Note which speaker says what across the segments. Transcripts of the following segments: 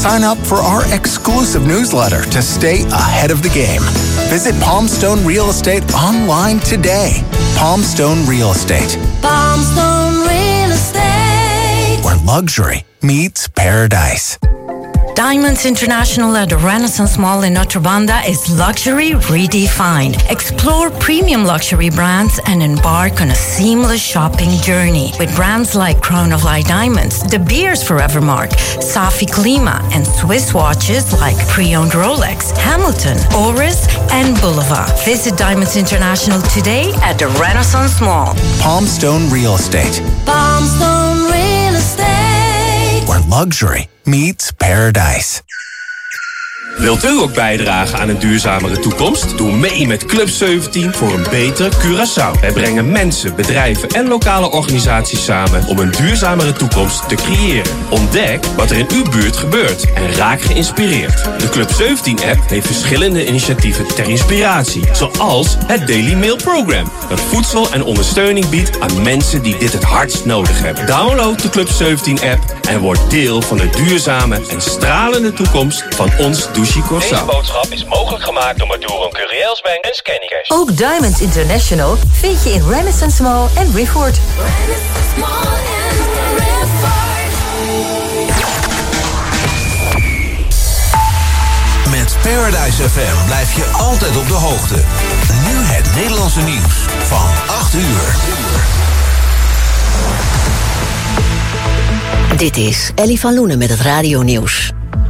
Speaker 1: Sign up for our exclusive newsletter to stay ahead of the game. Visit Palmstone Real Estate online today. Palmstone Real Estate.
Speaker 2: Palmstone Real Estate.
Speaker 1: Where luxury meets paradise.
Speaker 3: Diamonds International at the Renaissance Mall in Notre Banda is luxury redefined. Explore premium luxury brands and embark on a seamless shopping journey with brands like Crown of Light Diamonds, De Beers Forevermark, Safi Klima, and Swiss watches like pre-owned Rolex, Hamilton, Oris, and Boulevard. Visit Diamonds International today at the Renaissance Mall.
Speaker 1: Palmstone Real Estate.
Speaker 2: Palmstone Real Estate.
Speaker 1: Where luxury meets paradise.
Speaker 4: Wilt u ook bijdragen aan een duurzamere toekomst? Doe mee met Club 17 voor een betere Curaçao. Wij brengen mensen, bedrijven en lokale organisaties samen om een duurzamere toekomst te creëren. Ontdek wat er in uw buurt gebeurt en raak geïnspireerd. De Club 17-app heeft verschillende initiatieven ter inspiratie. Zoals het Daily Mail Program, dat voedsel en ondersteuning biedt aan mensen die dit het hardst nodig hebben. Download de Club 17-app en word deel van de duurzame en stralende toekomst van ons Douche Curaçao.
Speaker 5: Deze boodschap is mogelijk gemaakt door Maduro Curiels Bank en Scannycash.
Speaker 6: Ook Diamonds International vind je in Renaissance Mall en Rifford.
Speaker 7: Met Paradise FM blijf je altijd op de hoogte. Nu het Nederlandse nieuws van 8 uur.
Speaker 8: Dit is Ellie van Loenen met het radionieuws.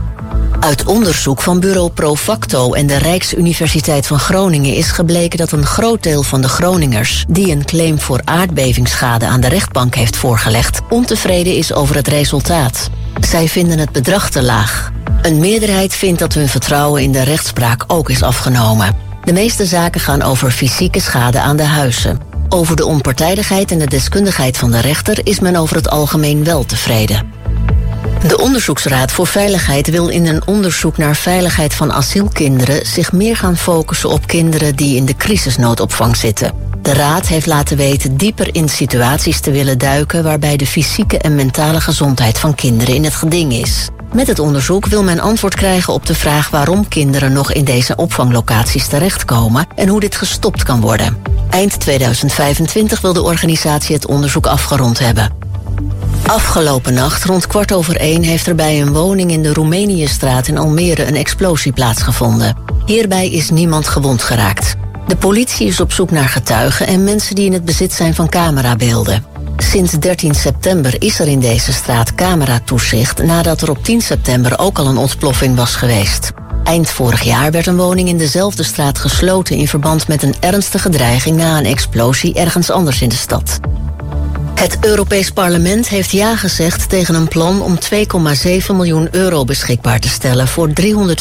Speaker 8: Uit onderzoek van bureau Profacto en de Rijksuniversiteit van Groningen is gebleken dat een groot deel van de Groningers, die een claim voor aardbevingsschade aan de rechtbank heeft voorgelegd, ontevreden is over het resultaat. Zij vinden het bedrag te laag. Een meerderheid vindt dat hun vertrouwen in de rechtspraak ook is afgenomen. De meeste zaken gaan over fysieke schade aan de huizen. Over de onpartijdigheid en de deskundigheid van de rechter is men over het algemeen wel tevreden. De Onderzoeksraad voor Veiligheid wil in een onderzoek naar veiligheid van asielkinderen zich meer gaan focussen op kinderen die in de crisisnoodopvang zitten. De Raad heeft laten weten dieper in situaties te willen duiken waarbij de fysieke en mentale gezondheid van kinderen in het geding is. Met het onderzoek wil men antwoord krijgen op de vraag waarom kinderen nog in deze opvanglocaties terechtkomen en hoe dit gestopt kan worden. Eind 2025 wil de organisatie het onderzoek afgerond hebben. Afgelopen nacht, rond 1:15, heeft er bij een woning in de Roemeniëstraat in Almere een explosie plaatsgevonden. Hierbij is niemand gewond geraakt. De politie is op zoek naar getuigen en mensen die in het bezit zijn van camerabeelden. Sinds 13 september is er in deze straat cameratoezicht nadat er op 10 september ook al een ontploffing was geweest. Eind vorig jaar werd een woning in dezelfde straat gesloten in verband met een ernstige dreiging na een explosie ergens anders in de stad. Het Europees Parlement heeft ja gezegd tegen een plan om €2,7 miljoen beschikbaar te stellen voor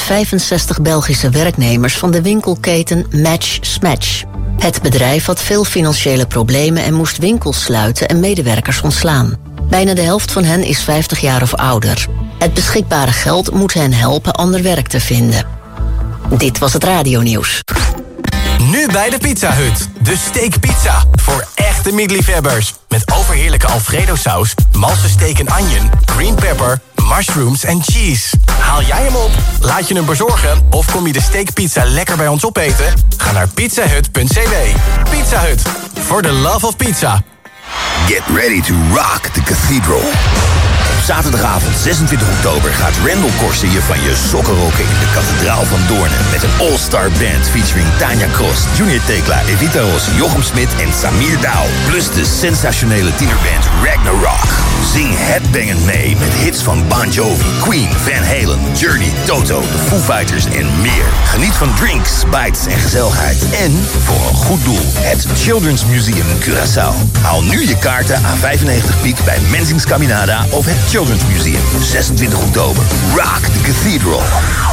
Speaker 8: 365 Belgische werknemers van de winkelketen Match Smatch. Het bedrijf had veel financiële problemen en moest winkels sluiten en medewerkers ontslaan. Bijna de helft van hen is 50 jaar of ouder. Het beschikbare geld moet hen helpen ander werk te vinden. Dit was het radionieuws.
Speaker 9: Nu bij de Pizza Hut. De steakpizza voor echte meatliefhebbers. Met overheerlijke Alfredo saus, malse steak en onion, green pepper, mushrooms en cheese. Haal jij hem op? Laat je hem bezorgen? Of kom je de steakpizza lekker bij ons opeten? Ga naar pizzahut.cw. Pizza Hut. For the love of pizza.
Speaker 10: Get ready to rock the cathedral. Op zaterdagavond 26 oktober gaat Randall Korsen je van je sokken rocken in de kathedraal van Doornen. Met een all-star band featuring Tanja Cross, Junior Tekla, Evita Ros, Jochem Smit en Samir Douw. Plus de sensationele tienerband Ragnarok. Zing headbangend mee met hits van Bon Jovi, Queen, Van Halen, Journey, Toto, The Foo Fighters en meer. Geniet van drinks, bites en gezelligheid. En voor een goed doel, het Children's Museum in Curaçao. Haal nu je kaarten aan 95 piek bij Menzings Caminada of het Children's Museum. 26 oktober. Rock the Cathedral.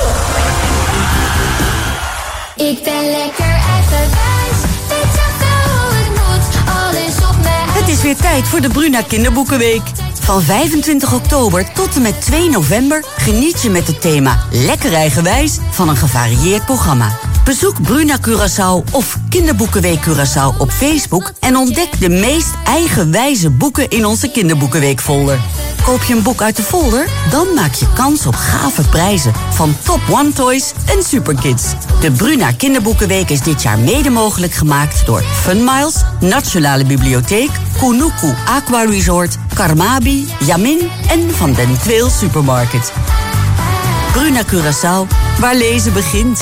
Speaker 2: Ik ben lekker eigenwijs, weet zelf wel hoe het moet, alles op mij.
Speaker 11: Het is weer tijd voor de Bruna Kinderboekenweek. Van 25 oktober tot en met 2 november geniet je met het thema Lekker eigenwijs van een gevarieerd programma. Bezoek Bruna Curaçao of Kinderboekenweek Curaçao op Facebook en ontdek de meest eigenwijze boeken in onze Kinderboekenweek-folder. Koop je een boek uit de folder? Dan maak je kans op gave prijzen van Top One Toys en Superkids. De Bruna Kinderboekenweek is dit jaar mede mogelijk gemaakt door Funmiles, Nationale Bibliotheek, Kunuku Aqua Resort, Karmabi, Yamin en Van den Tweel Supermarket. Bruna Curaçao, waar lezen begint.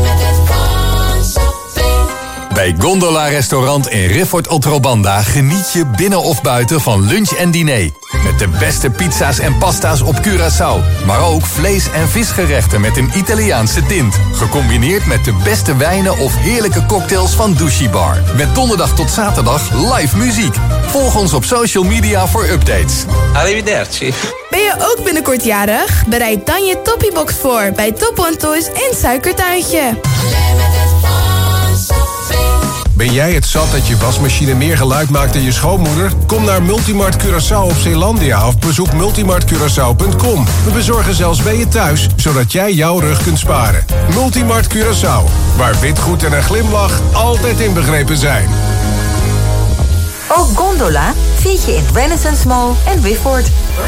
Speaker 12: Bij Gondola Restaurant in Rifford Otrobanda geniet je binnen of buiten van lunch en diner. Met de beste pizza's en pasta's op Curaçao. Maar ook vlees- en visgerechten met een Italiaanse tint. Gecombineerd met de beste wijnen of heerlijke cocktails van Dushi Bar. Met donderdag tot zaterdag live muziek. Volg ons op social media voor updates.
Speaker 13: Arrivederci.
Speaker 14: Ben je ook binnenkort jarig? Bereid dan je Toppybox voor bij Top One Toys en Suikertuintje.
Speaker 15: Ben jij het zat dat je wasmachine meer geluid maakt dan je schoonmoeder? Kom naar Multimart Curaçao op Zeelandia of bezoek multimartcuraçao.com. We bezorgen zelfs bij je thuis, zodat jij jouw rug kunt sparen. Multimart Curaçao, waar witgoed en een glimlach altijd inbegrepen zijn.
Speaker 6: Ook Gondola vind je in Renaissance Mall en Rifford.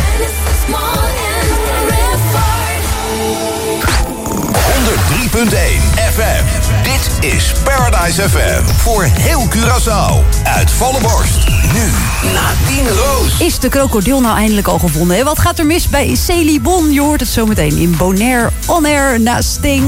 Speaker 7: 103.1 FM. Dit is Paradise FM. Voor heel Curaçao. Uit volle borst. Nu Nadine Roos.
Speaker 16: Is de krokodil nou eindelijk al gevonden? Hè? Wat gaat er mis bij Celie Bon? Je hoort het zometeen in Bonaire On Air na Sting.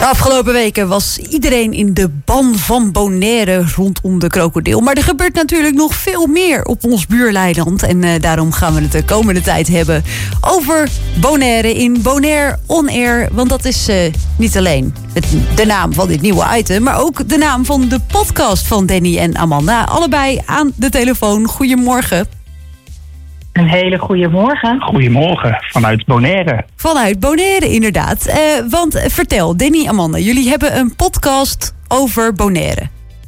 Speaker 16: De afgelopen weken was iedereen in de ban van Bonaire rondom de krokodil. Maar er gebeurt natuurlijk nog veel meer op ons buurleiland. En daarom gaan we het de komende tijd hebben over Bonaire in Bonaire On Air. Want dat is niet alleen de naam van dit nieuwe item, maar ook de naam van de podcast van Danny en Amanda. Allebei aan de telefoon. Goedemorgen.
Speaker 13: Een hele goede morgen.
Speaker 17: Goedemorgen, vanuit Bonaire.
Speaker 16: Vanuit Bonaire, inderdaad. Want vertel, Danny, Amanda, jullie hebben een podcast over Bonaire.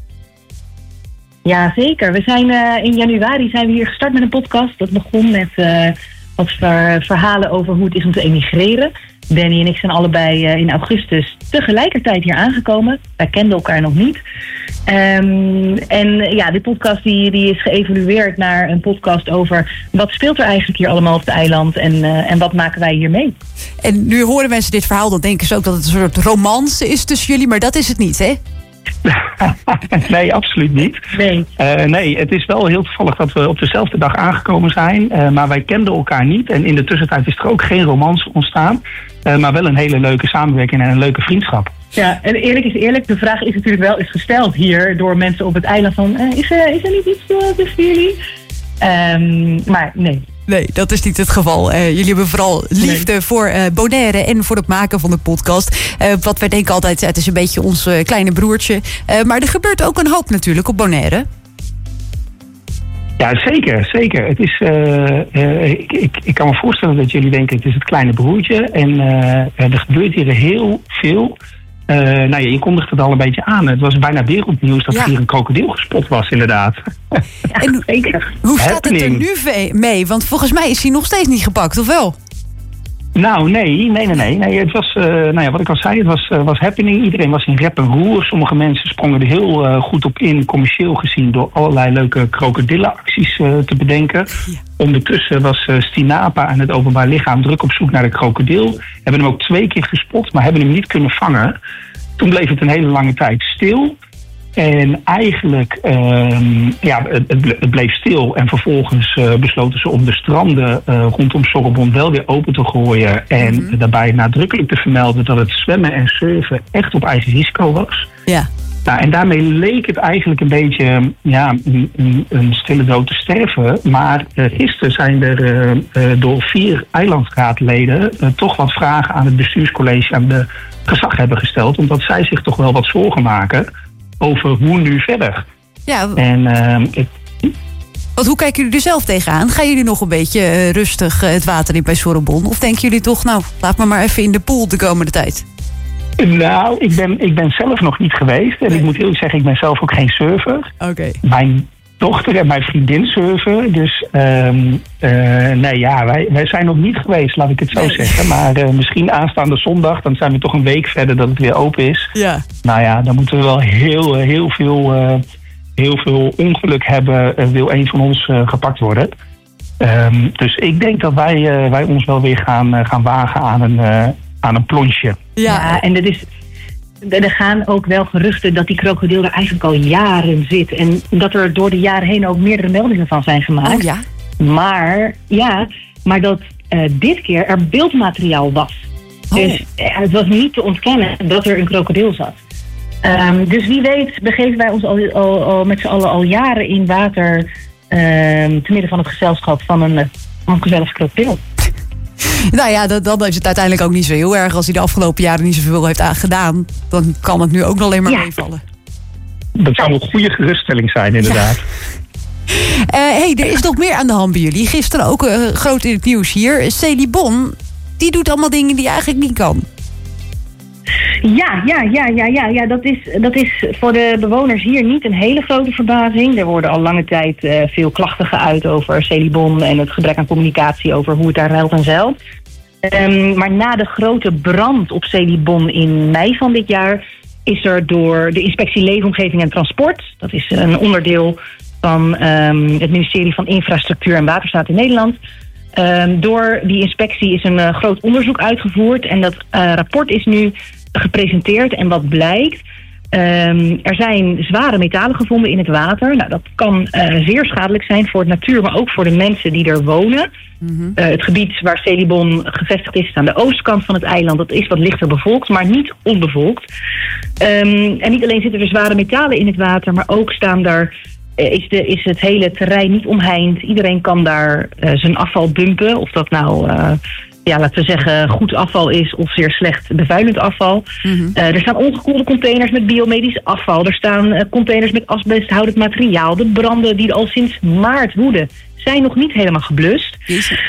Speaker 13: Ja, zeker. We zijn in januari zijn we hier gestart met een podcast. Dat begon met wat verhalen over hoe het is om te emigreren. Danny en ik zijn allebei in augustus tegelijkertijd hier aangekomen. Wij kenden elkaar nog niet. En ja, die podcast die is geëvolueerd naar een podcast over wat speelt er eigenlijk hier allemaal op het eiland en wat maken wij hier mee.
Speaker 16: En nu horen mensen dit verhaal, dan denken ze ook dat het een soort romance is tussen jullie, maar dat is het niet, hè?
Speaker 17: Nee, absoluut niet. Nee, het is wel heel toevallig dat we op dezelfde dag aangekomen zijn. Maar wij kenden elkaar niet. En in de tussentijd is er ook geen romance ontstaan. Maar wel een hele leuke samenwerking en een leuke vriendschap.
Speaker 13: Ja, en eerlijk is eerlijk. De vraag is natuurlijk wel eens gesteld hier door mensen op het eiland van... Is er niet iets tussen jullie? Maar nee.
Speaker 16: Nee, dat is niet het geval. Jullie hebben vooral liefde voor Bonaire en voor het maken van de podcast. Wat wij denken altijd, het is een beetje ons kleine broertje. Maar er gebeurt ook een hoop natuurlijk op Bonaire.
Speaker 17: Ja, zeker. Het is, ik kan me voorstellen dat jullie denken, het is het kleine broertje. En er gebeurt hier heel veel. Je kondigt het al een beetje aan. Het was bijna wereldnieuws dat hier een krokodil gespot was, inderdaad.
Speaker 16: En
Speaker 17: zeker.
Speaker 16: Hoe staat het er nu mee? Want volgens mij is hij nog steeds niet gepakt, of wel?
Speaker 17: Nou, nee. Het was, wat ik al zei, het was happening. Iedereen was in rep en roer. Sommige mensen sprongen er heel goed op in, commercieel gezien, door allerlei leuke krokodillenacties te bedenken. Ja. Ondertussen was Stinapa en het Openbaar Lichaam druk op zoek naar de krokodil. Hebben hem ook 2 keer gespot, maar hebben hem niet kunnen vangen. Toen bleef het een hele lange tijd stil. En eigenlijk, het bleef stil. En vervolgens besloten ze om de stranden rondom Sorobon wel weer open te gooien. En daarbij nadrukkelijk te vermelden dat het zwemmen en surfen echt op eigen risico was. Ja. Nou, en daarmee leek het eigenlijk een beetje een stille dood te sterven. Maar gisteren zijn er door 4 eilandsraadleden toch wat vragen aan het bestuurscollege aan de gezag hebben gesteld. Omdat zij zich toch wel wat zorgen maken over hoe nu verder. Ja. En
Speaker 16: hoe kijken jullie er zelf tegenaan? Gaan jullie nog een beetje rustig het water in bij Sorobon? Of denken jullie toch, laat me maar even in de pool de komende tijd?
Speaker 17: Nou, ik ben zelf nog niet geweest. En ik moet eerlijk zeggen, ik ben zelf ook geen surfer.
Speaker 16: Oké.
Speaker 17: Mijn dochter en mijn vriendin surfen. Dus wij zijn nog niet geweest, laat ik het zo zeggen. Maar misschien aanstaande zondag, dan zijn we toch een week verder dat het weer open is. Ja. Nou ja, dan moeten we wel heel veel ongeluk hebben. Wil een van ons gepakt worden. Dus ik denk dat wij ons wel weer gaan wagen aan een plonsje.
Speaker 13: Ja, en er gaan ook wel geruchten dat die krokodil er eigenlijk al jaren zit. En dat er door de jaren heen ook meerdere meldingen van zijn gemaakt.
Speaker 16: Oh ja?
Speaker 13: Maar dat dit keer er beeldmateriaal was. Oh. Dus het was niet te ontkennen dat er een krokodil zat. Dus wie weet begeven wij ons al met z'n allen al jaren in water te midden van het gezelschap van een gezellig krokodil.
Speaker 16: Nou ja, dan is het uiteindelijk ook niet zo heel erg. Als hij de afgelopen jaren niet zoveel heeft gedaan, dan kan het nu ook alleen maar meevallen.
Speaker 17: Dat zou een goede geruststelling zijn, inderdaad.
Speaker 16: Ja. Er is nog meer aan de hand bij jullie. Gisteren ook groot in het nieuws hier. Celie Bon, die doet allemaal dingen die eigenlijk niet kan.
Speaker 13: Ja, dat is voor de bewoners hier niet een hele grote verbazing. Er worden al lange tijd veel klachten geuit over Celie Bon en het gebrek aan communicatie over hoe het daar ruilt en zeilt. Maar na de grote brand op Celie Bon in mei van dit jaar is er door de Inspectie Leefomgeving en Transport, dat is een onderdeel van het ministerie van Infrastructuur en Waterstaat in Nederland, door die inspectie is een groot onderzoek uitgevoerd en dat rapport is nu gepresenteerd. En wat blijkt, Er zijn zware metalen gevonden in het water. Nou, dat kan zeer schadelijk zijn voor de natuur, maar ook voor de mensen die er wonen. Het gebied waar Celibon gevestigd is aan de oostkant van het eiland. Dat is wat lichter bevolkt, maar niet onbevolkt. En niet alleen zitten er zware metalen in het water, maar ook staan daar... Is het hele terrein niet omheind. Iedereen kan daar zijn afval dumpen. Of dat nou, laten we zeggen, goed afval is of zeer slecht bevuilend afval. Er staan ongekoelde containers met biomedisch afval. Er staan containers met asbesthoudend materiaal. De branden die al sinds maart woeden zijn nog niet helemaal geblust.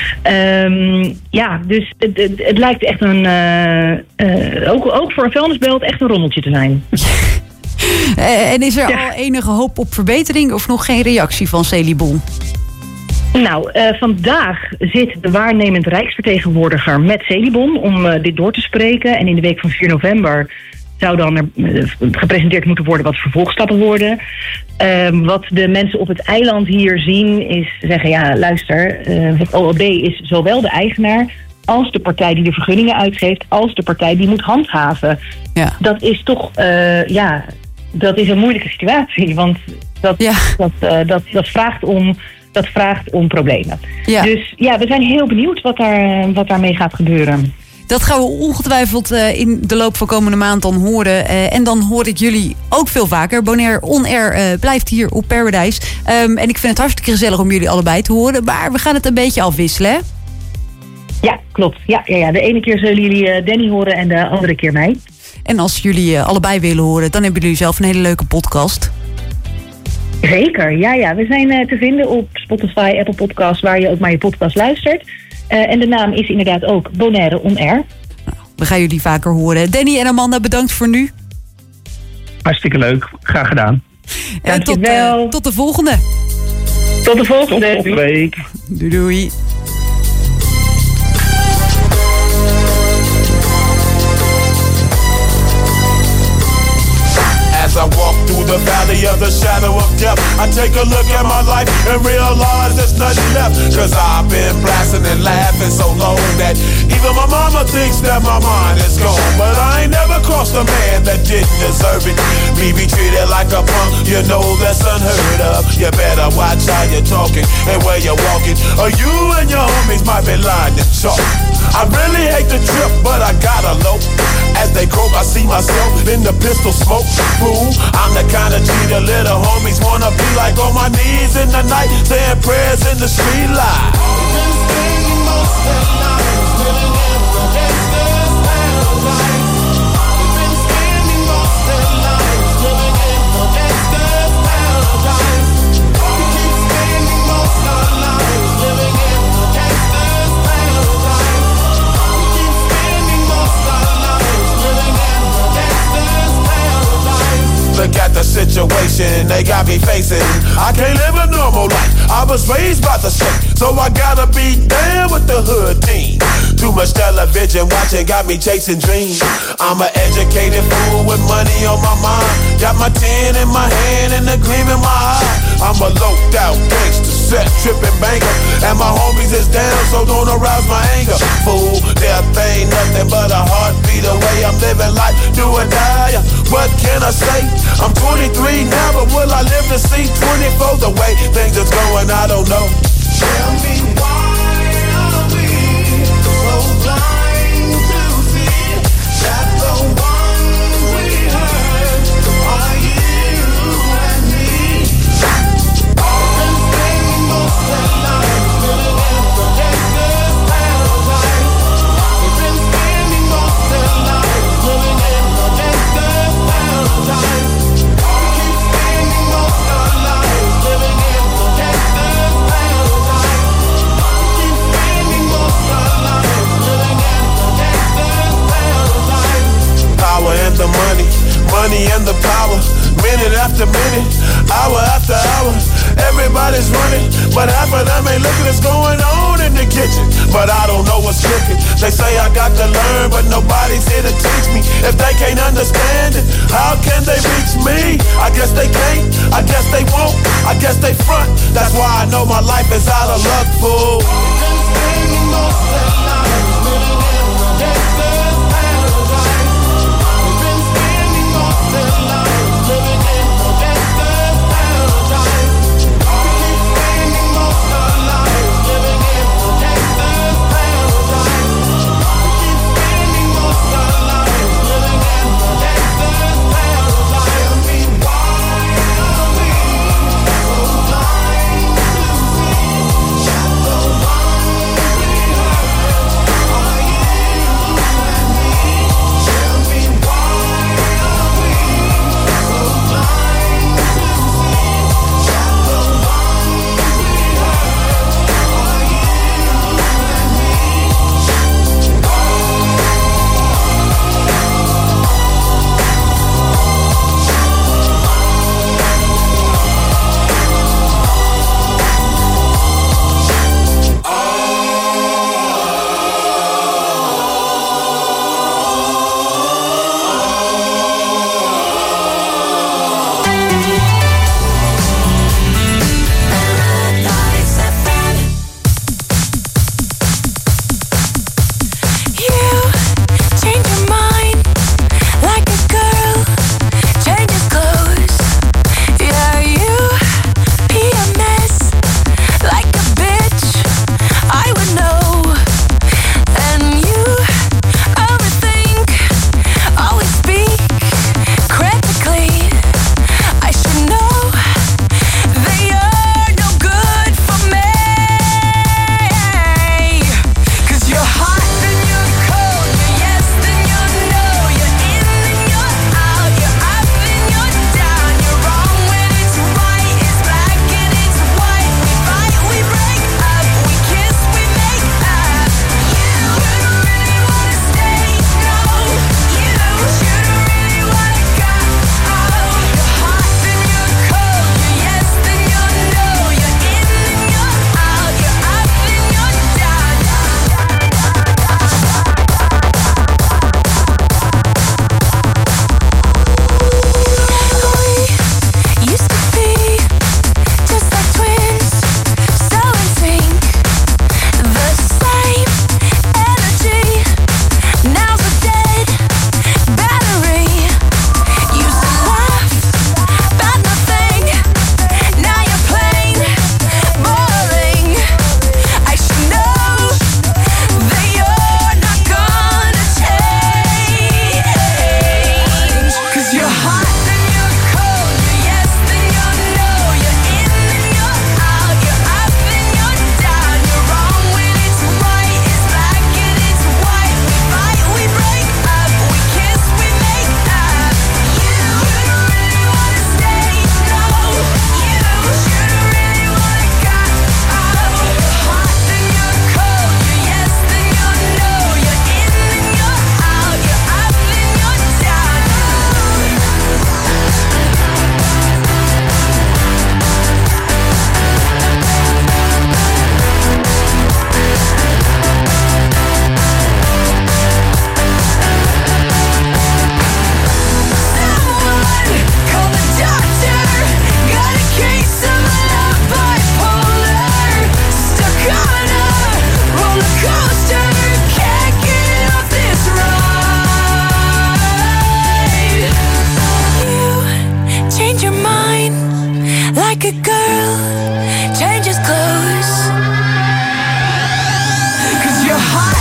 Speaker 13: Dus het lijkt echt ook voor een vuilnisbelt echt een rommeltje te zijn.
Speaker 16: En is er al enige hoop op verbetering of nog geen reactie van Celibon?
Speaker 13: Nou, vandaag zit de waarnemend Rijksvertegenwoordiger met Celibon om dit door te spreken. En in de week van 4 november zou dan er gepresenteerd moeten worden wat vervolgstappen worden. Wat de mensen op het eiland hier zien is zeggen, ja luister, het OLB is zowel de eigenaar als de partij die de vergunningen uitgeeft, als de partij die moet handhaven. Ja. Dat is toch, dat is een moeilijke situatie, want dat vraagt om problemen. Ja. Dus we zijn heel benieuwd wat daarmee gaat gebeuren.
Speaker 16: Dat gaan we ongetwijfeld in de loop van komende maand dan horen. En dan hoor ik jullie ook veel vaker. Bonaire On Air blijft hier op Paradise. En ik vind het hartstikke gezellig om jullie allebei te horen. Maar we gaan het een beetje afwisselen, hè?
Speaker 13: Ja, klopt. Ja. De ene keer zullen jullie Danny horen en de andere keer mij.
Speaker 16: En als jullie allebei willen horen, dan hebben jullie zelf een hele leuke podcast.
Speaker 13: Zeker, ja. We zijn te vinden op Spotify, Apple Podcasts, waar je ook maar je podcast luistert. En de naam is inderdaad ook Bonaire On Air.
Speaker 16: Nou, we gaan jullie vaker horen. Danny en Amanda, bedankt voor nu.
Speaker 17: Hartstikke leuk. Graag gedaan.
Speaker 16: En tot de volgende.
Speaker 13: Tot de volgende.
Speaker 17: Tot volgende week.
Speaker 16: Doei.
Speaker 18: As I walk through the valley of the shadow of death, I take a look at my life and realize there's nothing left. Cause I've been blasting and laughing so long that even my mama thinks that my mind is gone. But I ain't never crossed a man that didn't deserve it. Me be treated like a punk, you know that's unheard of. You better watch how you're talking and where you're walking, or you and your homies might be lying to chalk. I really hate the trip, but I gotta low. As they croak, I see myself in the pistol smoke. Fool, I'm the kind of G the little homies wanna be like, on my knees in the night, saying prayers in the street light. Been spending most of the night living in the gangster's paradise. Been spending most of the night living in the gangster's paradise. We keep spending most of our lives living in the gangster's paradise. We keep spending most of our lives living in the gangster's paradise. Look at the situation they got me facing. I can't live a normal life. I was raised by the state, so I gotta be down with the hood team. Too much television watching got me chasing dreams. I'm an educated fool with money on my mind. Got my 10 in my hand and a gleam in my eye. I'm a loped out gangster, set tripping banker, and my homies is down, so don't arouse my anger. Fool, death ain't nothing but a heartbeat away. I'm living life, do or die. What can I say? I'm 23 now, but will I live to see 24? The way things is going, I don't know. Tell me why are we so blind to see that the ones we hurt are you and me? I've been spending most of the night living in the gangster's paradise. We've been spending most of the night living in the gangster's paradise. And the money and the power, minute after minute, hour after hour, everybody's running, but half of them ain't looking what's going on in the kitchen, but I don't know what's cooking. They say I got to learn, but nobody's here to teach me. If they can't understand it, how can they reach me? I guess they can't, I guess they won't, I guess they front. That's why I know my life is out of luck, fool. We've been spending most of the night living in the gangster's paradise. We've been spending most of the night
Speaker 2: naked girl changes clothes. 'Cause you're hot.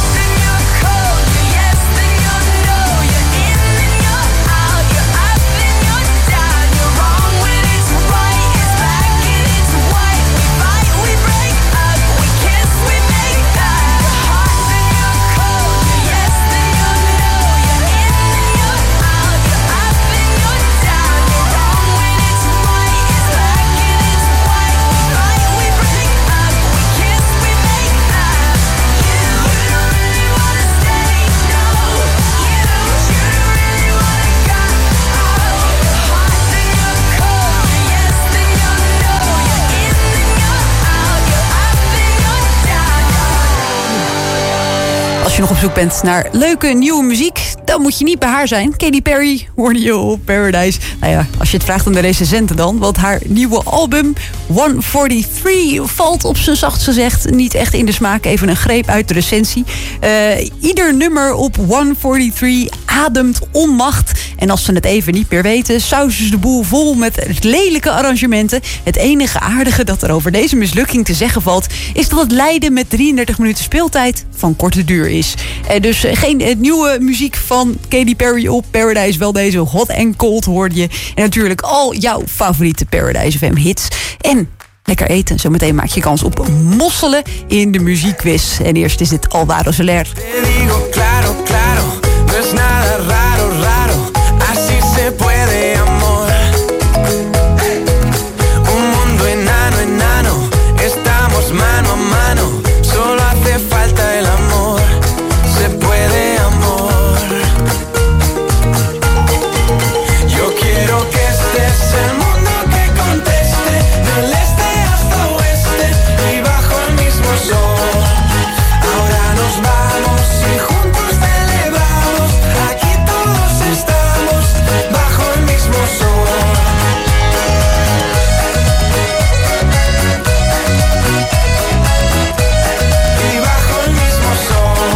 Speaker 16: Als je nog op zoek bent naar leuke nieuwe muziek, dan moet je niet bij haar zijn. Katy Perry hoorde je op Paradise. Nou ja, als je het vraagt aan de recensenten dan. Want haar nieuwe album 143 valt op zijn zachtst gezegd niet echt in de smaak. Even een greep uit de recensie. Ieder nummer op 143 ademt onmacht. En als ze het even niet meer weten, sausen ze de boel vol met lelijke arrangementen. Het enige aardige dat er over deze mislukking te zeggen valt, is dat het lijden met 33 minuten speeltijd van korte duur is. Dus geen nieuwe muziek van Katy Perry op Paradise. Wel deze Hot and Cold hoorde je. En natuurlijk al jouw favoriete Paradise FM hits. En lekker eten. Zometeen maak je kans op mosselen in de muziekquiz. En eerst is dit Alvaro Soler.
Speaker 19: Claro, claro, no es nada raro, raro. Así se puede, amor. Un mundo enano, enano. Estamos mano a mano. Solo hace falta el amor. Se puede, amor. Yo quiero que este es el mundo que conteste. Del este hasta oeste y bajo el mismo sol. Ahora nos vamos y juntos celebramos. Aquí todos estamos bajo el mismo sol. Y bajo el mismo sol.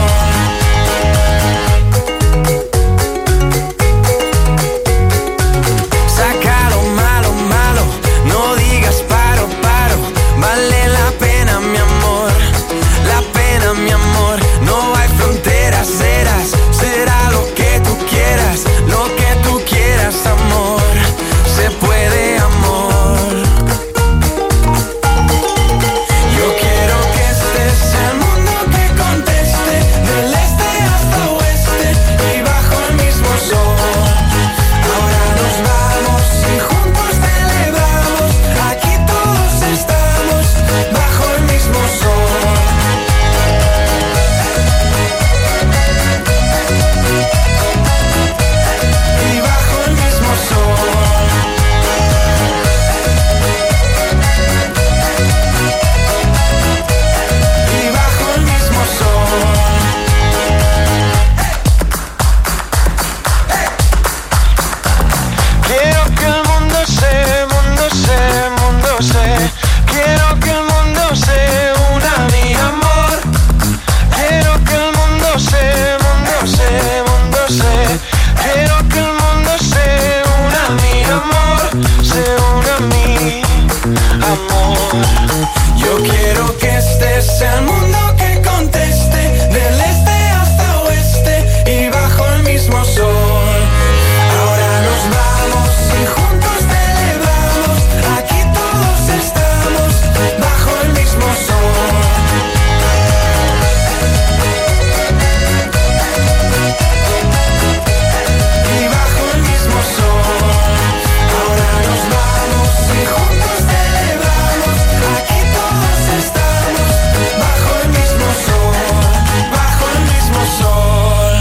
Speaker 19: Saca lo malo, malo. No digas paro, paro. Vale la pena, mi amor. La pena, mi amor. No hay fronteras, será lo que tú quieras, amor. Se puede, amor. Yo quiero que este sea el mundo que conteste. Del este hasta oeste y bajo el mismo sol. Ahora nos vamos y juntos celebramos. Aquí todos estamos bajo el mismo sol. Y bajo el mismo sol. Y bajo el mismo sol. Quiero que el mundo se, mundo se, mundo se. Quiero que el mundo se una a mi amor. Quiero que el mundo se, mundo se, mundo se. Quiero que el mundo se una a mi amor. Se una a mi amor. Yo quiero que este sea el mundo que conteste. Del este hasta oeste y bajo el mismo sol. Ahora nos vamos y juntos celebramos. Aquí todos estamos bajo el mismo sol. Y bajo el mismo sol. Ahora nos vamos y juntos celebramos. Aquí todos estamos bajo el mismo sol. Bajo el mismo sol.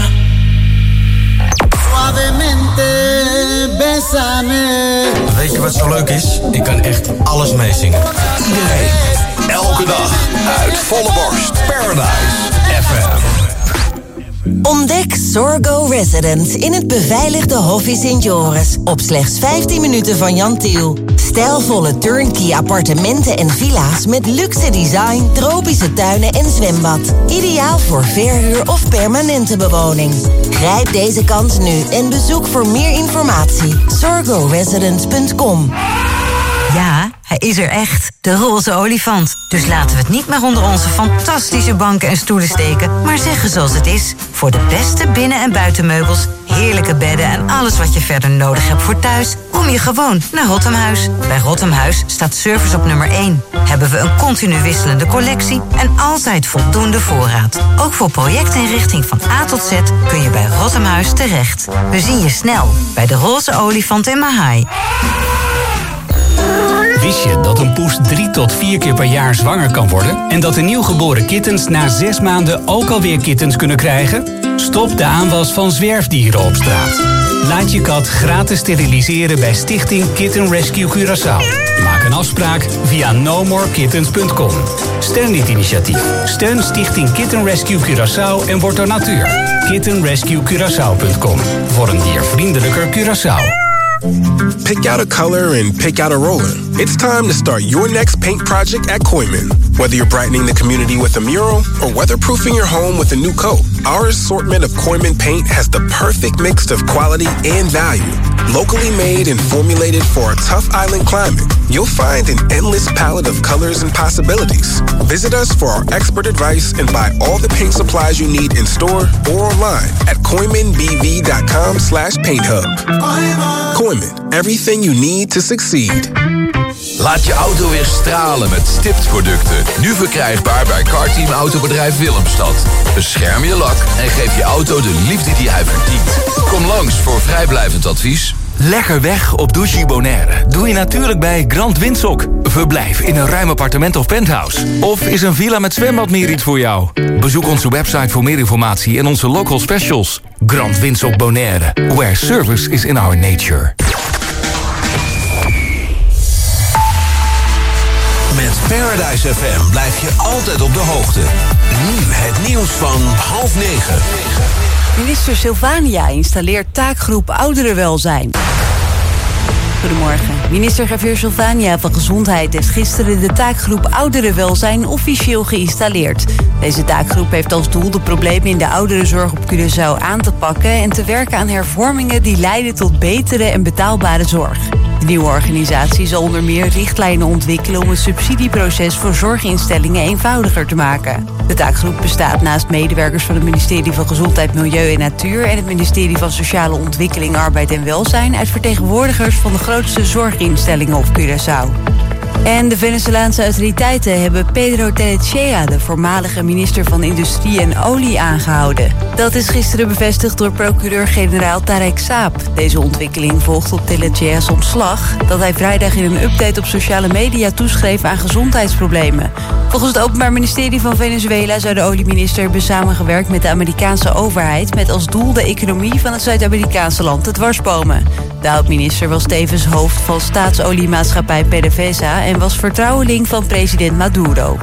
Speaker 20: Suavemente, bésame.
Speaker 9: Weet je wat zo leuk is? Ik kan echt alles meezingen.
Speaker 7: Iedereen, elke dag, uit volle borst. Paradise FM.
Speaker 6: Ontdek Sorgo Residence in het beveiligde Hoffie Sint Joris. Op slechts 15 minuten van Jan Tiel. Stijlvolle turnkey appartementen en villa's met luxe design, tropische tuinen en zwembad. Ideaal voor verhuur of permanente bewoning. Grijp deze kans nu en bezoek voor meer informatie sorgoresidence.com.
Speaker 11: Ja,
Speaker 3: Hij is er echt, de roze olifant. Dus laten we het niet meer onder onze fantastische banken en stoelen steken, maar zeggen zoals het is. Voor de beste binnen- en buitenmeubels, heerlijke bedden en alles wat je verder nodig hebt voor thuis, kom je gewoon naar Rothamhuis. Bij Rothamhuis staat service op nummer 1. Hebben we een continu wisselende collectie en altijd voldoende voorraad. Ook voor projectinrichting van A tot Z kun je bij Rothamhuis terecht. We zien je snel bij de roze olifant in Mahaai.
Speaker 21: Wist je dat een poes 3 tot 4 keer per jaar zwanger kan worden? En dat de nieuwgeboren kittens na 6 maanden ook alweer kittens kunnen krijgen? Stop de aanwas van zwerfdieren op straat. Laat je kat gratis steriliseren bij Stichting Kitten Rescue Curaçao. Maak een afspraak via nomorekittens.com. Steun dit initiatief. Steun Stichting Kitten Rescue Curaçao en word donateur. kittenrescuecuraçao.com. Voor een diervriendelijker Curaçao.
Speaker 22: Pick out a color and pick out a roller. It's time to start your next paint project at Koyman. Whether you're brightening the community with a mural or weatherproofing your home with a new coat, our assortment of Koyman paint has the perfect mix of quality and value. Locally made and formulated for a tough island climate, you'll find an endless palette of colors and possibilities. Visit us for our expert advice and buy all the paint supplies you need in store or online at KoymanBV.com/painthub. Koyman, everything you need to succeed.
Speaker 7: Laat je auto weer stralen met stiptproducten. Nu verkrijgbaar bij Carteam Autobedrijf Willemstad. Bescherm je lak en geef je auto de liefde die hij verdient. Kom langs voor vrijblijvend advies.
Speaker 23: Lekker weg op Douchy Bonaire doe je natuurlijk bij Grand Windhoek. Verblijf in een ruim appartement of penthouse. Of is een villa met zwembad meer iets voor jou? Bezoek onze website voor meer informatie en onze local specials. Grand Windhoek Bonaire, where service is in our nature.
Speaker 7: Met Paradise FM blijf je altijd op de hoogte. Nu het nieuws van 8:30.
Speaker 16: Minister Sylvania installeert taakgroep ouderenwelzijn. Goedemorgen. Minister Javier Sylvania van Gezondheid heeft gisteren de taakgroep ouderenwelzijn officieel geïnstalleerd. Deze taakgroep heeft als doel de problemen in de ouderenzorg op Curaçao aan te pakken en te werken aan hervormingen die leiden tot betere en betaalbare zorg. De nieuwe organisatie zal onder meer richtlijnen ontwikkelen om het subsidieproces voor zorginstellingen eenvoudiger te maken. De taakgroep bestaat naast medewerkers van het ministerie van Gezondheid, Milieu en Natuur en het ministerie van Sociale Ontwikkeling, Arbeid en Welzijn uit vertegenwoordigers van de grootste zorginstellingen op Curaçao. En de Venezolaanse autoriteiten hebben Pedro Tellechea, de voormalige minister van Industrie en Olie, aangehouden. Dat is gisteren bevestigd door procureur-generaal Tarek Saab. Deze ontwikkeling volgt op Tellechea's ontslag, dat hij vrijdag in een update op sociale media toeschreef aan gezondheidsproblemen. Volgens het Openbaar Ministerie van Venezuela zou de olieminister hebben samengewerkt met de Amerikaanse overheid met als doel de economie van het Zuid-Amerikaanse land te dwarsbomen. De oud-minister was tevens hoofd van staatsoliemaatschappij PDVSA en was vertrouweling van president Maduro.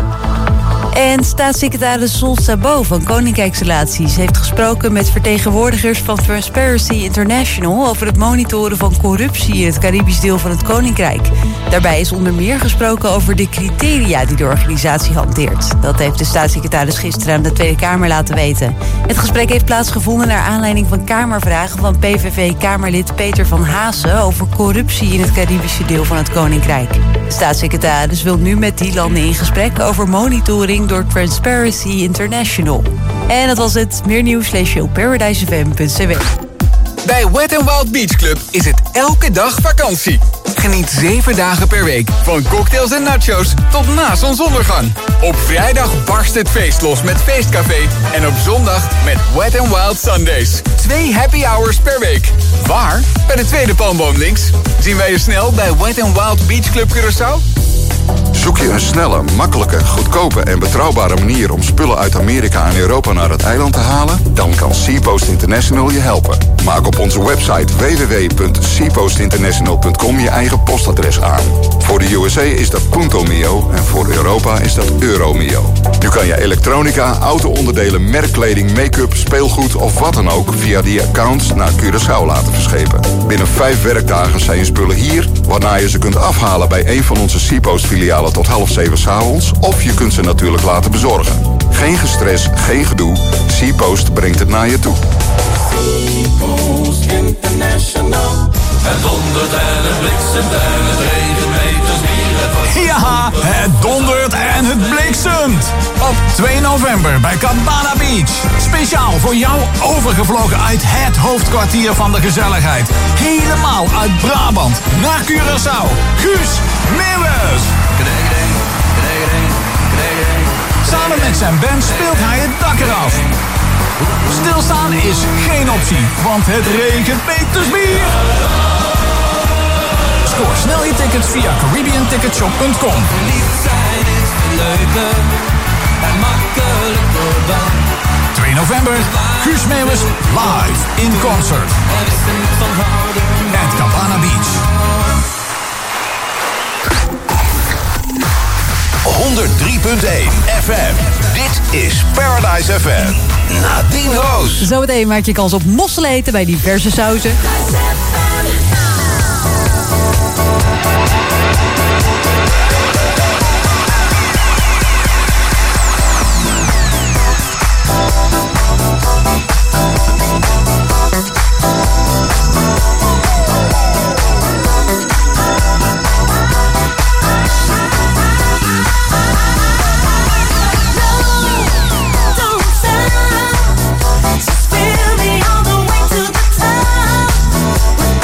Speaker 16: En staatssecretaris Sol Sabot van Koninkrijksrelaties heeft gesproken met vertegenwoordigers van Transparency International over het monitoren van corruptie in het Caribisch deel van het Koninkrijk. Daarbij is onder meer gesproken over de criteria die de organisatie hanteert. Dat heeft de staatssecretaris gisteren aan de Tweede Kamer laten weten. Het gesprek heeft plaatsgevonden naar aanleiding van Kamervragen van PVV-Kamerlid Peter van Haasen over corruptie in het Caribische deel van het Koninkrijk. De staatssecretaris wil nu met die landen in gesprek over monitoring door Transparency International. En dat was het. Meer nieuws lees je op paradisefm.cw.
Speaker 24: Bij Wet n Wild Beach Club is het elke dag vakantie. Geniet 7 dagen per week van cocktails en nachos tot na zonsondergang. Op vrijdag barst het feest los met Feestcafé. En op zondag met Wet n Wild Sundays. 2 happy hours per week. Waar? Bij de tweede palmboom links. Zien wij je snel bij Wet n Wild Beach Club Curaçao?
Speaker 25: Zoek je een snelle, makkelijke, goedkope en betrouwbare manier om spullen uit Amerika en Europa naar het eiland te halen? Dan kan SeaPost International je helpen. Maak op onze website www.seapostinternational.com je eigen postadres aan. Voor de USA is dat Punto Mio en voor Europa is dat Euro Mio. Nu kan je elektronica, auto-onderdelen, merkkleding, make-up, speelgoed of wat dan ook via die accounts naar Curaçao laten verschepen. Binnen 5 werkdagen zijn je spullen hier, waarna je ze kunt afhalen bij een van onze SeaPost filialen tot 6:30 s'avonds, of je kunt ze natuurlijk laten bezorgen. Geen gestres, geen gedoe. SeaPost brengt het naar je toe.
Speaker 19: SeaPost International. Het dondert en het bliksemt en het regent meters hier
Speaker 1: Ja, het dondert en het bliksemt. Op 2 november bij Cabana Beach. Speciaal voor jou overgevlogen uit het hoofdkwartier van de gezelligheid. Helemaal uit Brabant naar Curaçao. Guus Meeuwis. Samen met zijn band speelt hij het dak eraf. Stilstaan is geen optie, want het regent Petersbier. Scoor snel je tickets via CaribbeanTicketShop.com. 2 november, Guus Meeuwis live in concert. At Cabana Beach.
Speaker 4: 103.1 FM. Dit is Paradise FM. Nadine Roos.
Speaker 16: Zometeen maak je kans op mosselen eten bij diverse sauzen.
Speaker 2: Feel me all the way to the top.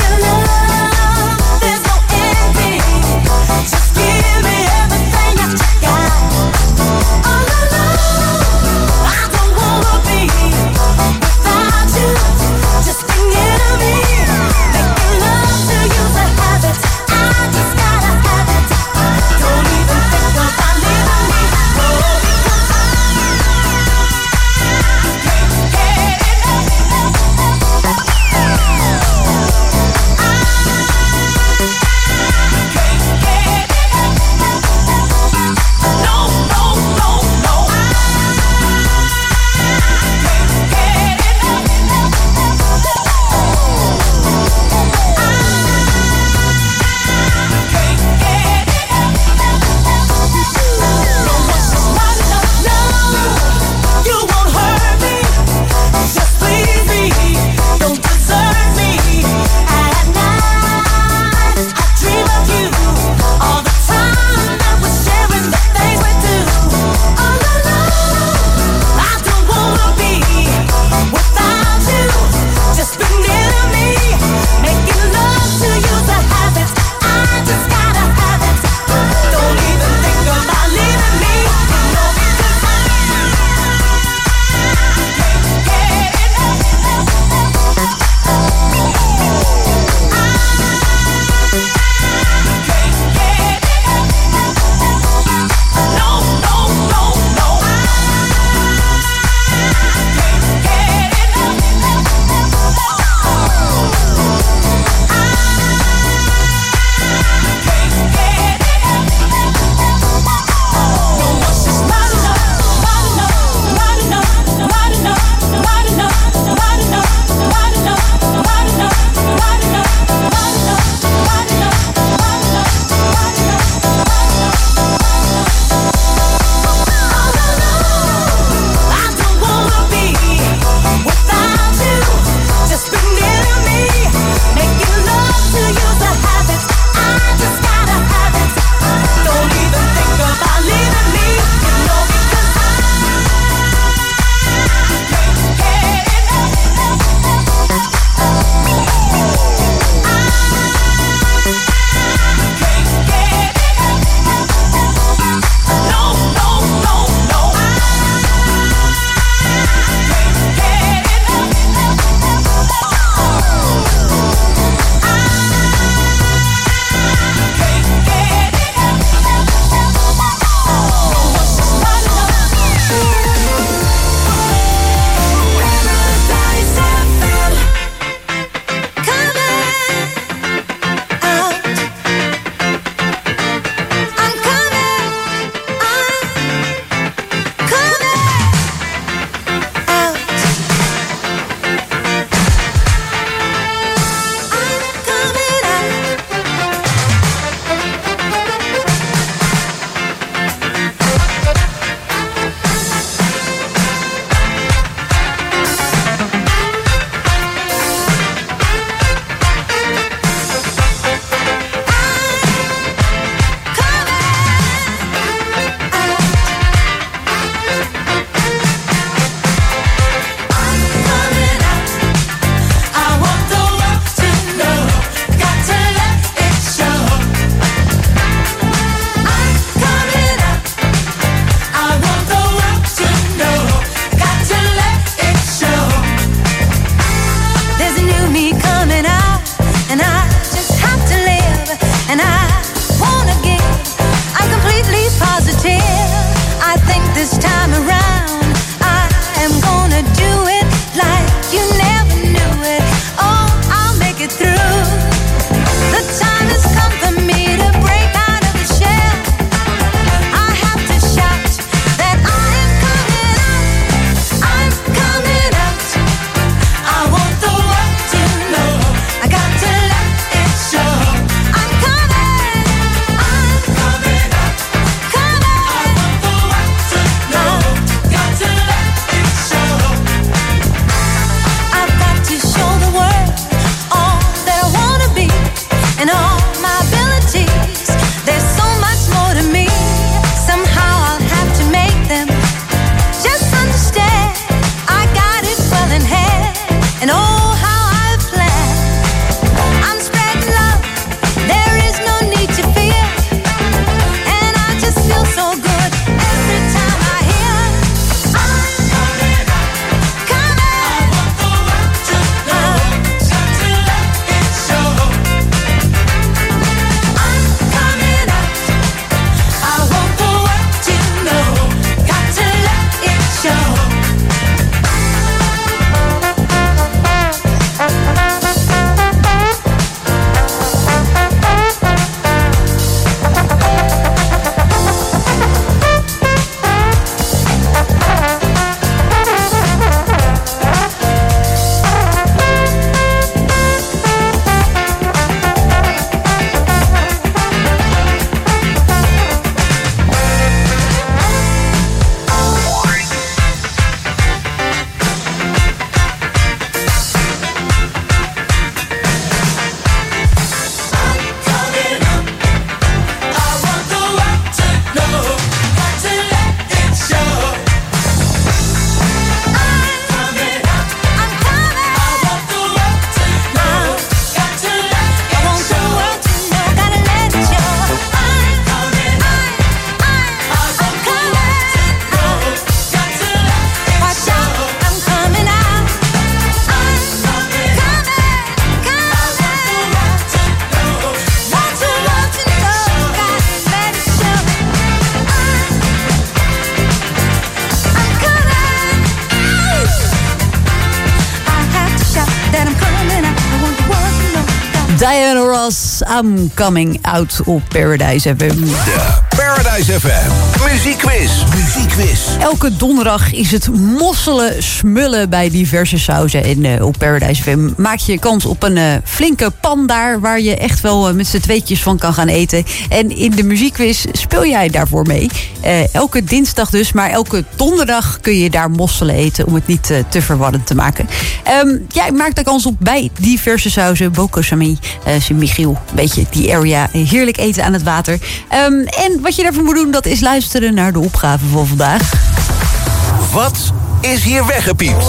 Speaker 16: Diana Ross, I'm coming out op Paradise FM.
Speaker 4: De Paradise FM Muziekquiz.
Speaker 16: Elke donderdag is het mosselen, smullen bij diverse sauzen. En op Paradise FM maak je kans op een flinke pan daar, waar je echt wel met z'n tweetjes van kan gaan eten. En in de muziekquiz speel jij daarvoor mee. Elke dinsdag dus, maar elke donderdag kun je daar mosselen eten, om het niet te verwarrend te maken. Jij maakt de kans op bij diverse sauzen. Boko Sami, Sint-Michiel, een beetje die area. Heerlijk eten aan het water. En wat je daarvoor moet doen, dat is luisteren naar de opgave van vandaag.
Speaker 4: Wat is hier weggepiept?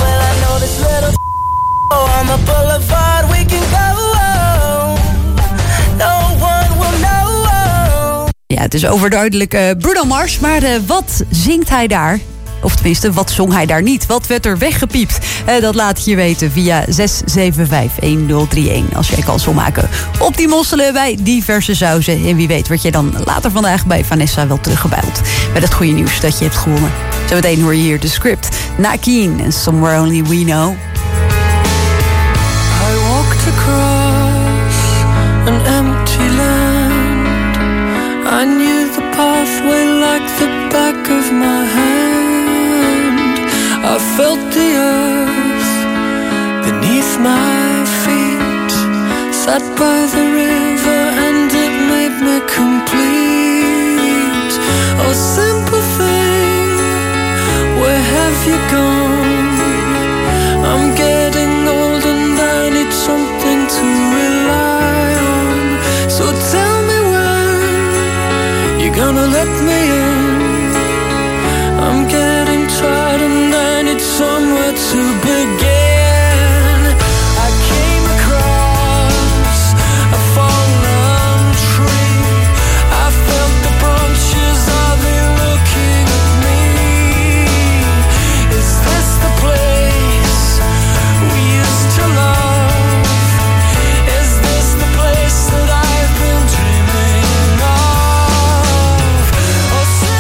Speaker 16: Ja, het is overduidelijk Bruno Mars, maar wat zingt hij daar? Of tenminste, wat zong hij daar niet? Wat werd er weggepiept? Dat laat je weten via 675-1031. Als jij kans wil maken op die mosselen bij diverse sauzen. En wie weet word je dan later vandaag bij Vanessa wel teruggebeld. Met het goede nieuws dat je hebt gewonnen. Zometeen hoor je hier de script. Nakeen en Somewhere Only We Know.
Speaker 19: I walked across an empty land. I knew the pathway like the back of my hand. I felt the earth beneath my feet. Sat by the river and it made me complete. Oh, simple thing, where have you gone? I'm getting old and I need something to rely on. So tell me when you're gonna let me in. I'm getting tired and I need somewhere to begin. I came across a fallen tree. I felt the branches of it looking at me. Is this the place we used to love? Is this the place that I've been dreaming of? Oh,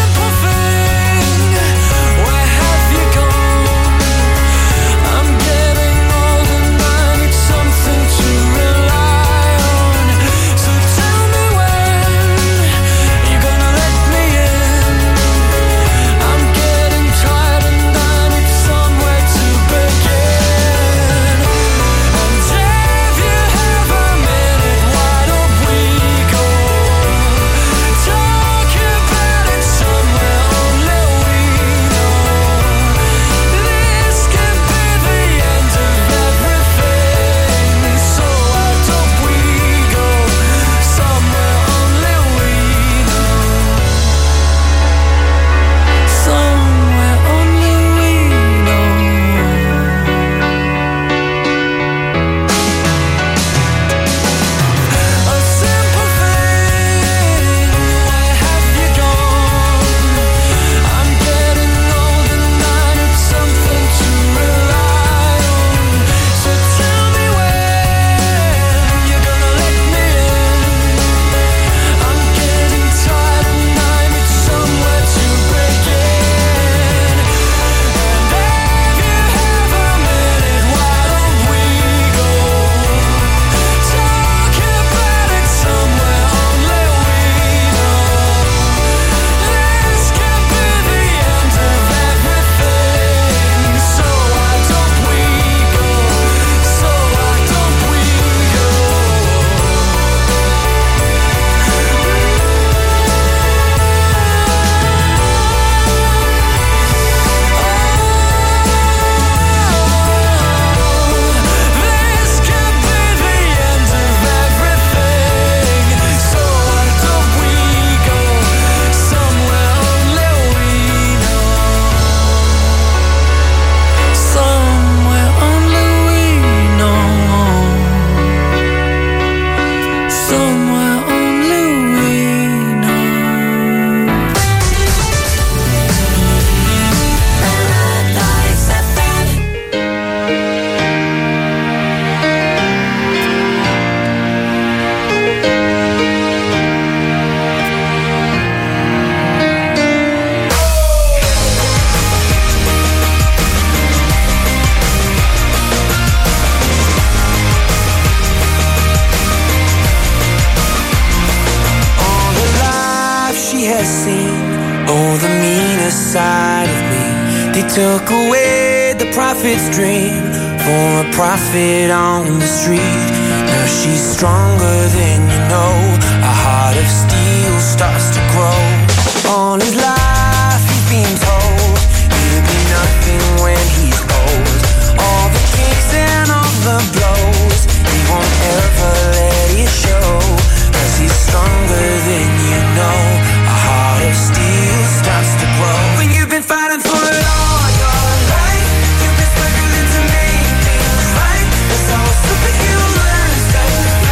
Speaker 5: nobody has seen. Oh, the meanest side of me. They took away the prophet's dream for a prophet on the street. Now she's stronger than you know. A heart of steel starts to grow. All his life he's been told he'll be nothing when he's old. All the kicks and all the blows, he won't ever let it show. 'Cause he's stronger than you know. A heart of steel starts to grow. When you've been fighting for it all your life, you've been struggling to make things right. That's how a superhero learns to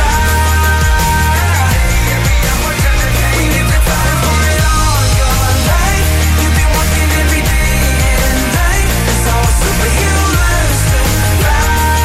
Speaker 5: fly. When you've been fighting for it all your life, you've been working every day and night. That's how a superhero learns to fly.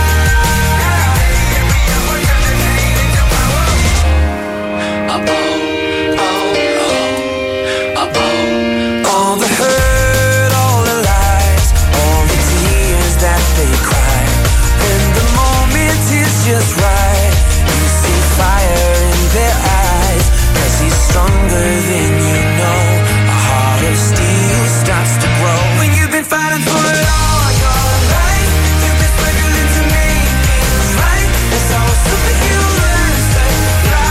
Speaker 5: All the hurt, all the lies, all the tears that they cry. When the moment is just right, you see fire in their eyes. 'Cause he's stronger than you know. A heart of steel starts to grow. When you've been fighting for it all your life, you've been struggling to make things right. That's how a superhero learns to fly.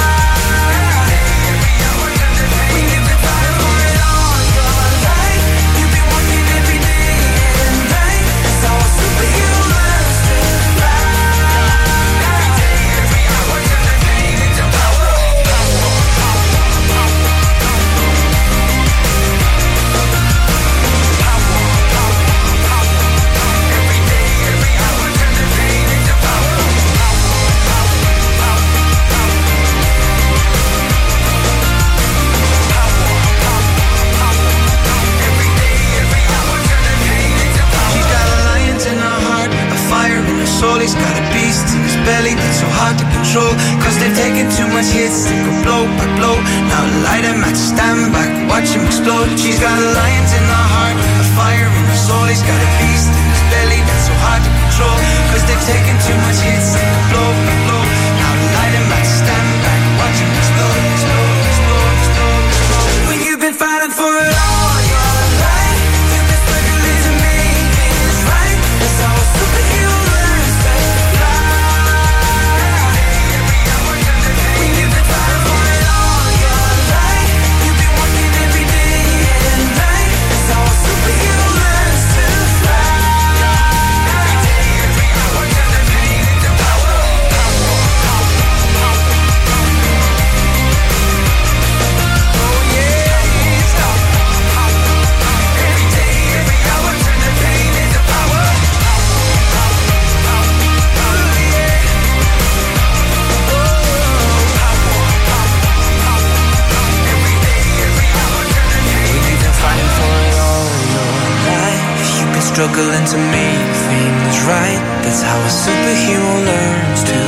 Speaker 5: When you've been fighting for it all your life, you've been working every day and night. That's how a superhero learns to fly. Every hour, turn the pain into power. Every day, every hour, turn the pain into power. Every day, every hour, turn the pain into power. He's got a lion in her heart, a fire in her soul. He's got a beast in his belly that's so hard to control. 'Cause they've taken too much hits, they go blow by blow. Now light him at stand back, watch him explode. She's got a lion in her heart, a fire in her soul. He's got a beast in his belly that's so hard to control. 'Cause they've taken too much hits, they go blow by blow. Now light him at stand back, watch him explode, explode, explode, explode, explode. When you've been fighting for it all your life, you've been struggling to make things right. That's how a superhero learns to fly. When you've been fighting for it all your life, you've been working every day and night. That's how a superhero learns to fly. Every day, every hour, turn the pain into power. Oh yeah, every day, every hour, turn the pain into power. You've been fighting for it all your life. You've been struggling to make things right. That's how a superhero learns to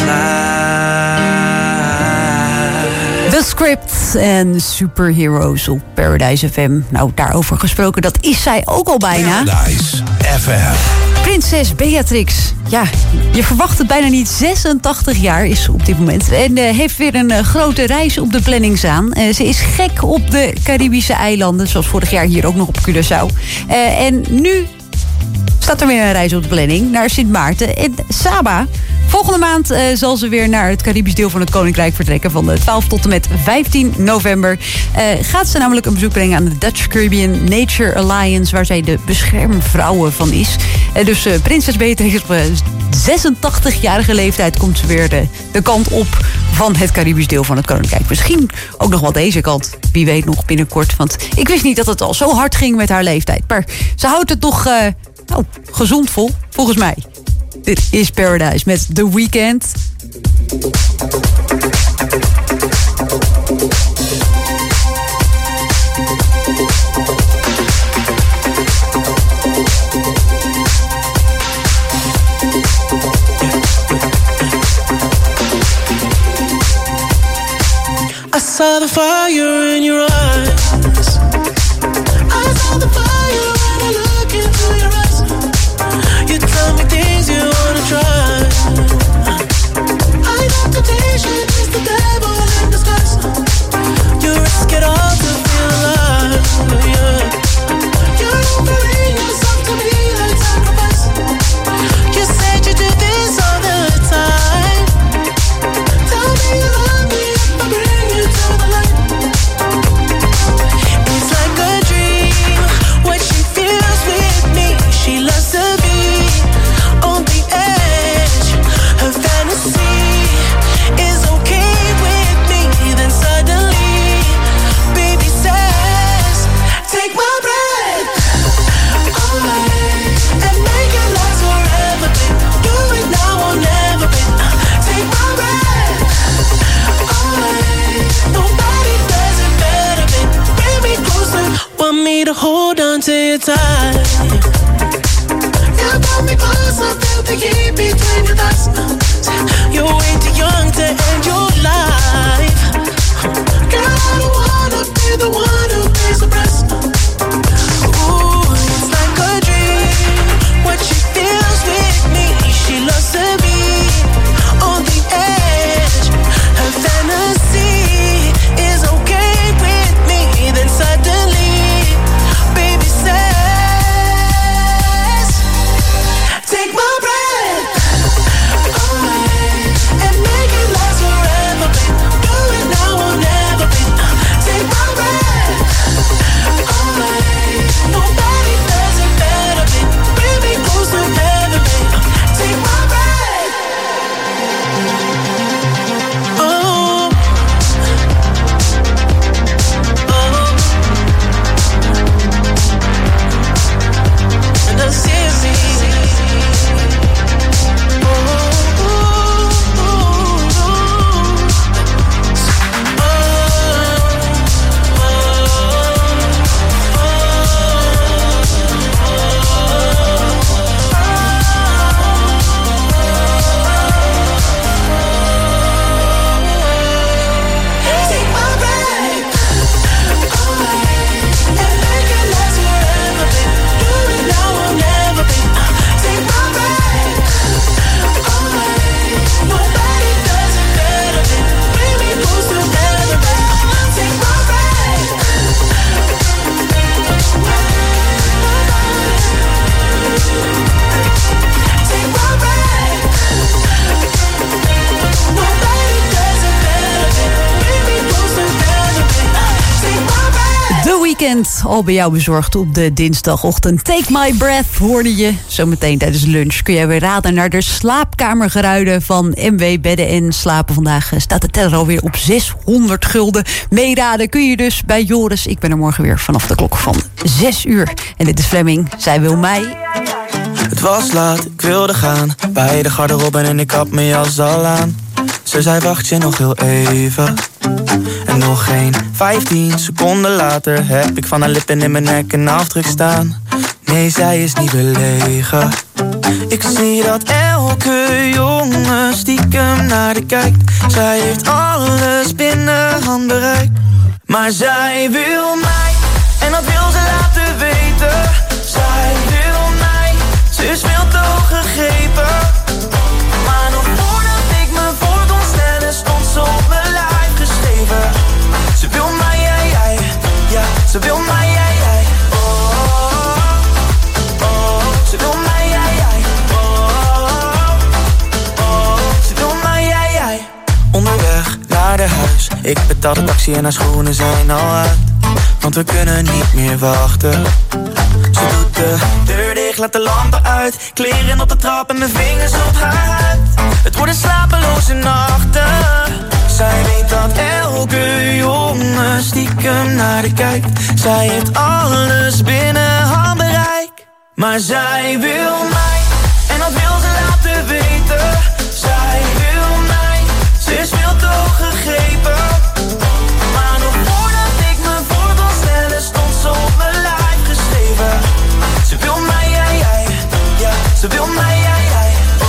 Speaker 5: fly.
Speaker 16: The Script en Superheroes op Paradise FM. Nou, daarover gesproken, dat is zij ook al bijna.
Speaker 4: Paradise FM.
Speaker 16: Prinses Beatrix. Ja, je verwacht het bijna niet. 86 jaar is ze op dit moment. En heeft weer een grote reis op de planning staan. Ze is gek op de Caribische eilanden. Zoals vorig jaar hier ook nog op Curaçao. En nu staat er weer een reis op de planning naar Sint Maarten en Saba. Volgende maand zal ze weer naar het Caribisch deel van het Koninkrijk vertrekken. Van de 12 tot en met 15 november. Gaat ze namelijk een bezoek brengen aan de Dutch Caribbean Nature Alliance, waar zij de beschermvrouwe van is. Dus prinses Beatrix op 86-jarige leeftijd komt ze weer de kant op van het Caribisch deel van het Koninkrijk. Misschien ook nog wel deze kant. Wie weet nog binnenkort. Want ik wist niet dat het al zo hard ging met haar leeftijd. Maar ze houdt het toch gezond vol, volgens mij. Dit is Paradise met The Weeknd.
Speaker 19: I saw the fire in your eyes. I saw the fire when I look into your eyes. You tell me things you wanna try. I know temptation is the devil in disguise. You risk it all
Speaker 5: to your time. You pull me closer, feel the heat between your thighs. You're way too young to end your life. Girl, I don't wanna be the one who pays the price. Ooh, it's like a dream. What she feels with me, she loves to be on the edge. Her fantasy is okay with me. Then suddenly, baby says, take my breath away and make it last forever, babe. Do it now or never, babe. Take my breath away. Nobody does it better, babe. Bring me close to heaven, babe. Take my breath. Oh. And I see me. Take my breath away and make it last forever, babe. Do it now or never, babe. Take my breath away. Nobody does it better, babe. Bring me close to heaven, babe. Take my breath. Take my breath. Nobody does it better, babe. Bring me close to heaven, babe. Take my breath.
Speaker 16: The Weeknd, al bij jou bezorgd op de dinsdagochtend. Take My Breath hoorde je. Zometeen tijdens lunch kun jij weer raden naar de slaapkamergeruiden van MW Bedden & Slapen. Vandaag staat de teller alweer op 600 gulden. Meeraden kun je dus bij Joris. Ik ben er morgen weer vanaf de klok van 6 uur. En dit is Fleming, zij wil mij.
Speaker 5: Het was laat, ik wilde gaan. Bij de garderobe en ik had mijn jas al aan. Ze zei wacht je nog heel even. En nog geen 15 seconden later heb ik van haar lippen in mijn nek een afdruk staan. Nee, zij is niet belegen. Ik zie dat elke jongen stiekem naar de kijkt. Zij heeft alles binnen handbereik. Maar zij wil mij, en dat wil ze laten weten. Zij wil mij, ze is veel te hoog gegrepen. Maar nog voordat ik me voor kon stellen, stond ze op mijn lijf geschreven. Ze wil mij, jij, ja, ze wil mij, jij. Oh, oh, oh, ze wil mij, jij. Oh, oh, ze wil mij, jij. Onderweg naar de huis, ik betaal de taxi en haar schoenen zijn al uit. Want we kunnen niet meer wachten. Ze doet de deur dicht, laat de lampen uit. Kleren op de trap en mijn vingers op haar huid. Het worden slapeloze nachten. Zij weet dat elke jongen stiekem naar de kijkt. Zij heeft alles binnen handbereik. Maar zij wil mij, en dat wil ze laten weten. Zij wil mij, ze is veel te hoog gegrepen. Maar nog voordat ik me voor kon stellen, stond ze op mijn lijf geschreven. Ze wil mij, jij, ja, ze wil mij, jij. Oh,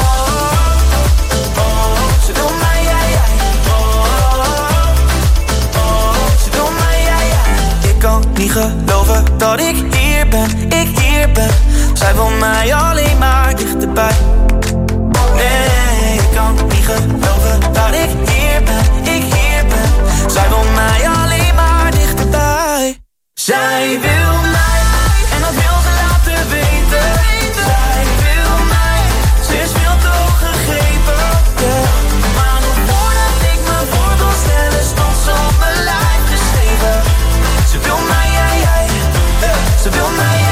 Speaker 5: oh, oh, ze wil mij, jij. Oh, oh, ze wil mij, jij. Ik kan niet geloven dat ik hier ben, Zij wil mij alleen maar dichterbij. Nee, ik kan niet geloven dat ik hier ben, Zij wil mij alleen maar dichterbij. Zij wil mij, en dat wil ze laten weten. Zij wil mij, ze is veel te hoog gegrepen. Yeah. Maar nog voordat ik me voor kon stellen, stond ze op mijn lijf geschreven. Ze wil mij, jij. Ze wil mij, jij.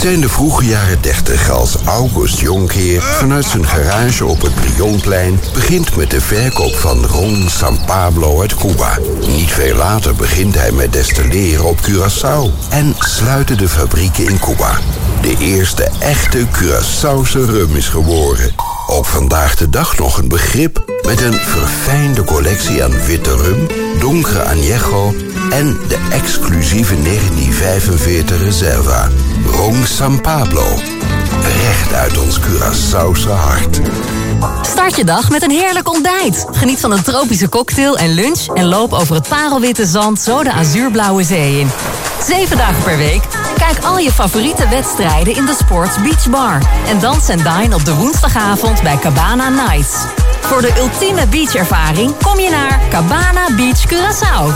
Speaker 8: zijn de vroege jaren 30 als August Jonkheer vanuit zijn garage op het Brionplein begint met de verkoop van Ron San Pablo uit Cuba. Niet veel later begint hij met destilleren op Curaçao en sluiten de fabrieken in Cuba. De eerste echte Curaçaose rum is geboren. Ook vandaag de dag nog een begrip met een verfijnde collectie aan witte rum, donkere añejo en de exclusieve 1945 Reserva. Ron San Pablo. Recht uit ons Curaçaose hart.
Speaker 10: Start je dag met een heerlijk ontbijt. Geniet van een tropische cocktail en lunch en loop over het parelwitte zand zo de azuurblauwe zee in. 7 dagen per week. Kijk al je favoriete wedstrijden in de Sports Beach Bar. En dans en dine op de woensdagavond bij Cabana Nights. Voor de ultieme beachervaring kom je naar Cabana Beach Curaçao.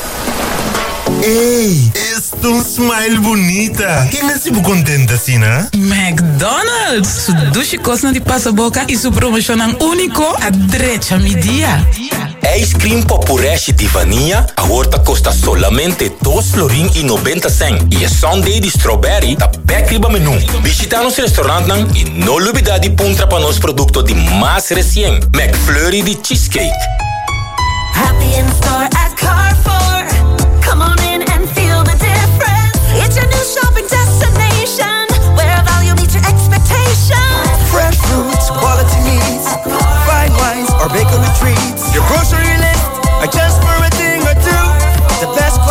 Speaker 12: Ei, es tu smile bonita. Quem é super contente assim, né?
Speaker 14: McDonald's. Su dushi cosna di passaboca e su promocionan único a drecha mi dia.
Speaker 15: Ice cream popureste de vanilla agora custa solamente $2,90. E a sundae de strawberry tá backriba menu. Visita nos restaurante e não olvida de puntra para nos produtos de mais recente. McFlurry de cheesecake.
Speaker 26: Happy in store